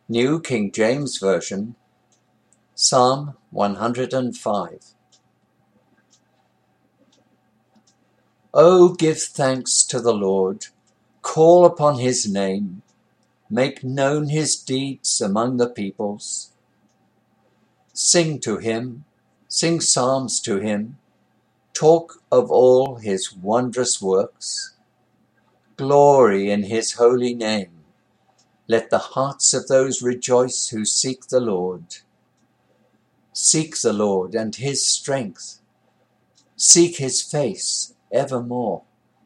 New King James Version, Psalm 105. O give thanks to the Lord, call upon his name, make known his deeds among the peoples. Sing to him, sing psalms to him, talk of all his wondrous works. Glory in his holy name. Let the hearts of those rejoice who seek the Lord. Seek the Lord and his strength. Seek his face evermore.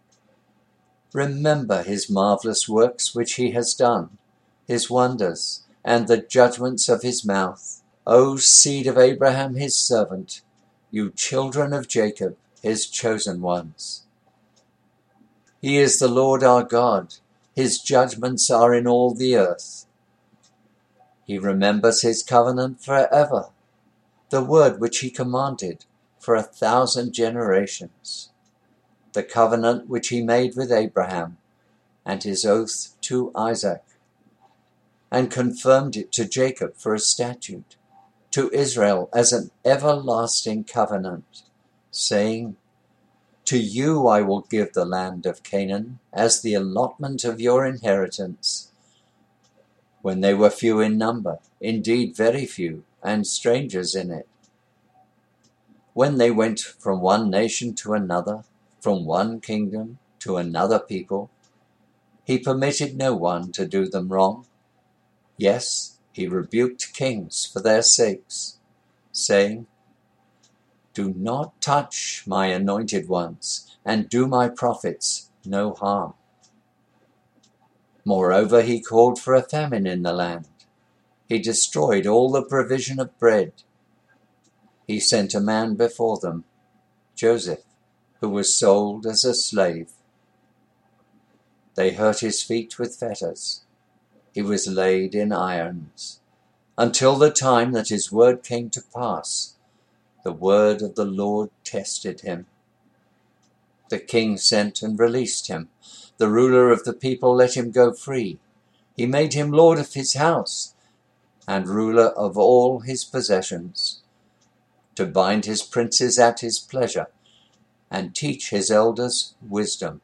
Remember his marvelous works which he has done, his wonders, and the judgments of his mouth. O seed of Abraham his servant, you children of Jacob, his chosen ones. He is the Lord our God. His judgments are in all the earth. He remembers his covenant forever, the word which he commanded for 1,000 generations, the covenant which he made with Abraham and his oath to Isaac, and confirmed it to Jacob for a statute, to Israel as an everlasting covenant, saying, To you I will give the land of Canaan as the allotment of your inheritance. When they were few in number, indeed very few, and strangers in it. When they went from one nation to another, from one kingdom to another people, he permitted no one to do them wrong. Yes, he rebuked kings for their sakes, saying, Do not touch my anointed ones, and do my prophets no harm. Moreover, he called for a famine in the land. He destroyed all the provision of bread. He sent a man before them, Joseph, who was sold as a slave. They hurt his feet with fetters. He was laid in irons, until the time that his word came to pass. The word of the Lord tested him. The king sent and released him. The ruler of the people let him go free. He made him lord of his house and ruler of all his possessions, to bind his princes at his pleasure and teach his elders wisdom.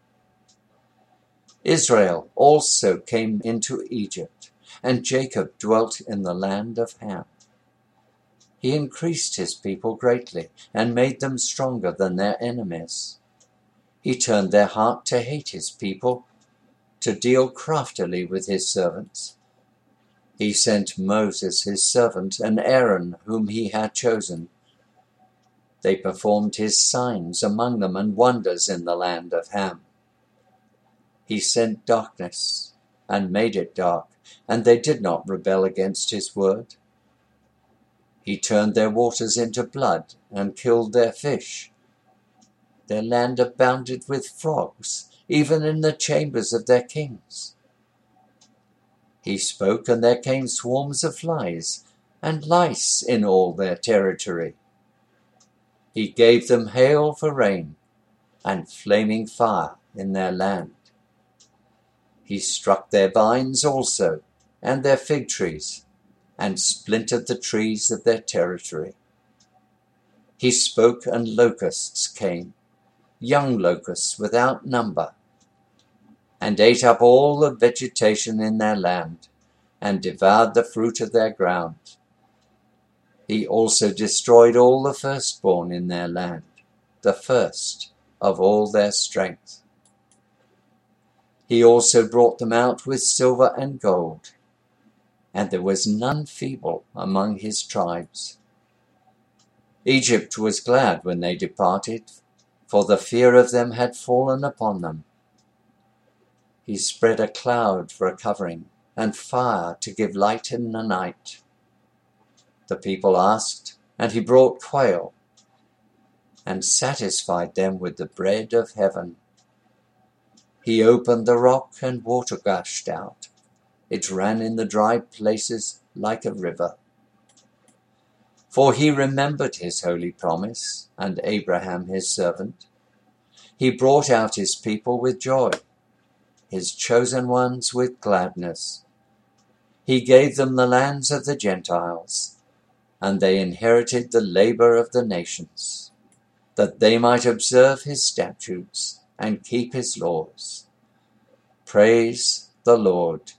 Israel also came into Egypt, and Jacob dwelt in the land of Ham. He increased his people greatly and made them stronger than their enemies. He turned their heart to hate his people, to deal craftily with his servants. He sent Moses his servant and Aaron whom he had chosen. They performed his signs among them and wonders in the land of Ham. He sent darkness and made it dark, and they did not rebel against his word. He turned their waters into blood and killed their fish. Their land abounded with frogs, even in the chambers of their kings. He spoke, and there came swarms of flies and lice in all their territory. He gave them hail for rain and flaming fire in their land. He struck their vines also, and their fig trees, and splintered the trees of their territory. He spoke, and locusts came, young locusts without number, and ate up all the vegetation in their land, and devoured the fruit of their ground. He also destroyed all the firstborn in their land, the first of all their strength. He also brought them out with silver and gold, and there was none feeble among his tribes. Egypt was glad when they departed, for the fear of them had fallen upon them. He spread a cloud for a covering, and fire to give light in the night. The people asked, and he brought quail, and satisfied them with the bread of heaven. He opened the rock, and water gushed out. It ran in the dry places like a river. For he remembered his holy promise, and Abraham his servant. He brought out his people with joy, his chosen ones with gladness. He gave them the lands of the Gentiles, and they inherited the labor of the nations, that they might observe his statutes and keep his laws. Praise the Lord.